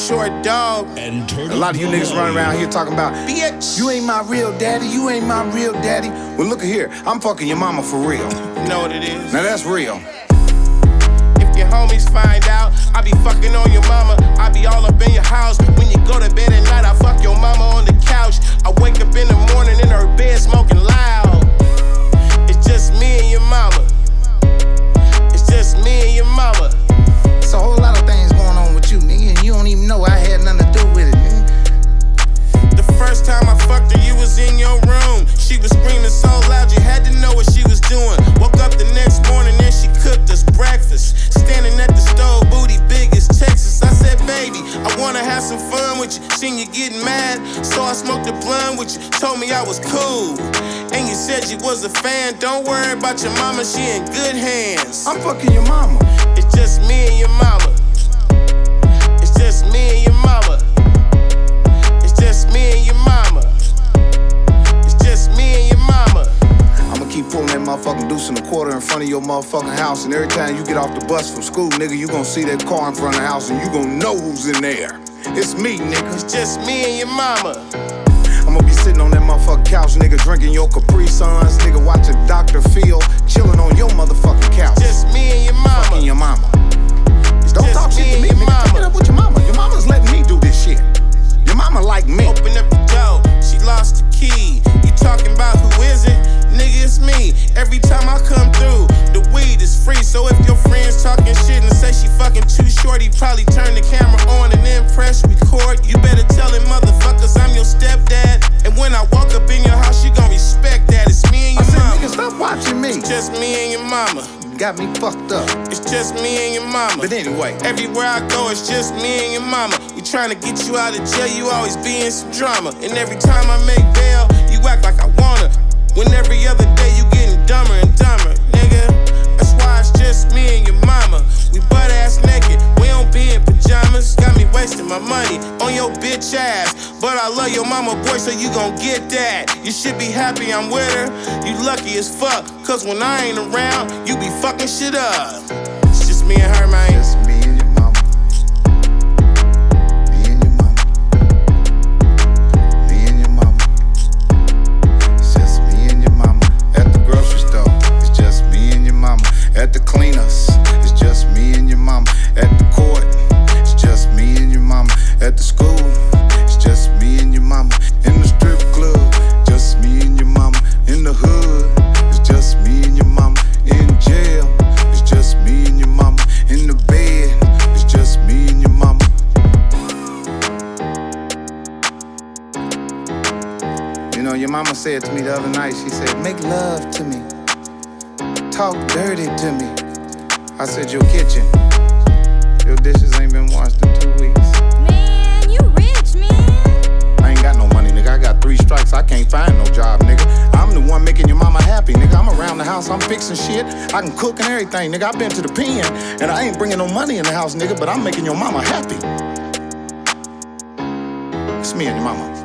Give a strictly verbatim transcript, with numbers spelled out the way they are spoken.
short dog. A lot of you niggas running around here talking about, bitch, you ain't my real daddy, you ain't my real daddy. Well, look at here, I'm fucking your mama for real. You know what it is? Now that's real. If your homies find out, I be fucking on your mama. I be all up in your house. When you go to bed at night, I fuck your mama on the couch. I wake up in the morning in her bed smoking loud. It's just me and your mama. It's just me and your mama. It's a whole lot of things going on with you, nigga, and you don't even know I had nothing to do with it, nigga. The first time I fucked her, you was in your room. She was screaming so loud, you had to know what she was doing. Woke up the next morning and she cooked us breakfast. Standing at the stove, booty big as Texas. I said, baby, I wanna have some fun with you. Seen you getting mad, so I smoked a blunt with you. Told me I was cool, and you said you was a fan. Don't worry about your mama, she in good hands. I'm fucking your mama. It's just me and your mama. It's just me and your mama. It's just me and your mama. It's just me and your mama. I'ma keep pulling that motherfucking deuce in the quarter in front of your motherfucking house, and every time you get off the bus from school, nigga, you gon' see that car in front of the house, and you gon' know who's in there. It's me, nigga. It's just me and your mama. I'ma be sitting on that motherfucking couch, nigga, drinking your Capri Suns, nigga, watching Doctor Phil, chilling on your motherfucking couch. Just me and your mama. Fucking your mama. It's Don't just talk shit to me, and your nigga. Take it mama. up with your mama. Your mama's letting me do this shit. Your mama like me. Open up the door, she lost the key. You talking about who is it? Nigga, it's me. Every time I come through, the weed is free. So if your friends talking shit and say she fucking too short, he probably turn the camera on and then press record. You better tell him, motherfuckers, I'm your stepdad. And when I walk up in your house, you gon' respect that. It's me and your I said, mama. nigga, stop watching me. It's just me and your mama. Got me fucked up. It's just me and your mama. But anyway, Everywhere I go, it's just me and your mama. We tryna get you out of jail, you always be in some drama. And every time I make bail, you act like I wanna. When every other day you getting dumber and dumber, nigga. That's why it's just me and your mama. We butt ass naked, we don't be in pajamas. Got me wasting my money on your bitch ass. But I love your mama, boy, so you gon' get that. You should be happy I'm with her. You lucky as fuck, cause when I ain't around, you be fucking shit up. It's just me and her, man. just me and your mama. Me and your mama. Me and your mama. It's just me and your mama. At the grocery store, it's just me and your mama. At the cleaners, it's just me and your mama. At the court, it's just me and your mama. At the school, it's just me and your mama. In the strip club, just me and your mama. In the hood, it's just me and your mama. In jail, it's just me and your mama. In the bed, it's just me and your mama. You know, your mama said to me the other night, she said, make love to me. Talk dirty to me. I said, your kitchen. Your dishes ain't been washed in two weeks. Man, you rich, man. I ain't got no money, nigga. I got three strikes. I can't find no job, nigga. I'm the one making your mama happy, nigga. I'm around the house. I'm fixing shit. I can cook and everything, nigga. I've been to the pen, and I ain't bringing no money in the house, nigga, but I'm making your mama happy. It's me and your mama.